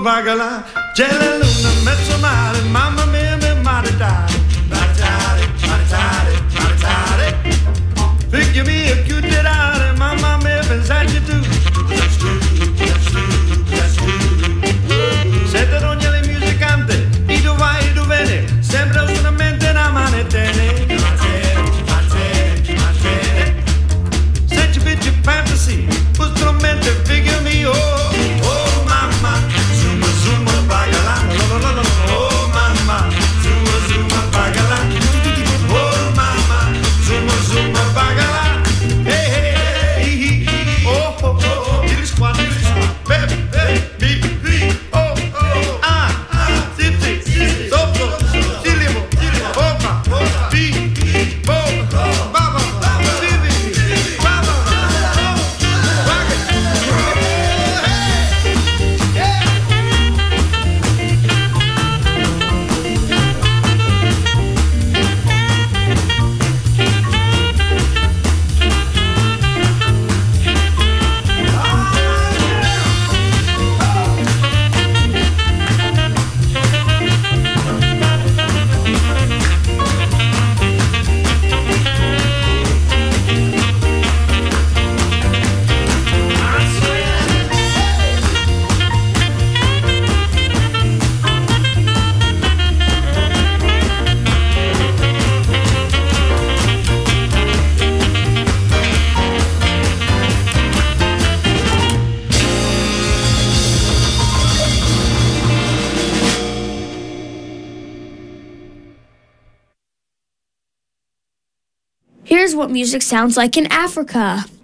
bagala, c'è la luna mezzo mare, mamma mia mi maritare, maritare, maritare, maritare. Figlimi a chiuderare, mamma mia pensarci tu. That's true, that's true, that's true. Sette rogne le musicante, e dove vai e dove viene, sembra solamente una manettene. Fantasy, put strumento figure me, oh mamma, zuma zuma bagala, oh mamma, zuma zuma bagala, oh mamma, zuma zuma bagala, hey hey hey, oh oh oh, this one, baby, baby, oh oh, zip, sopro, silimo, opa, bi, bo, baba, bibi, baba. Here's what music sounds like in Africa.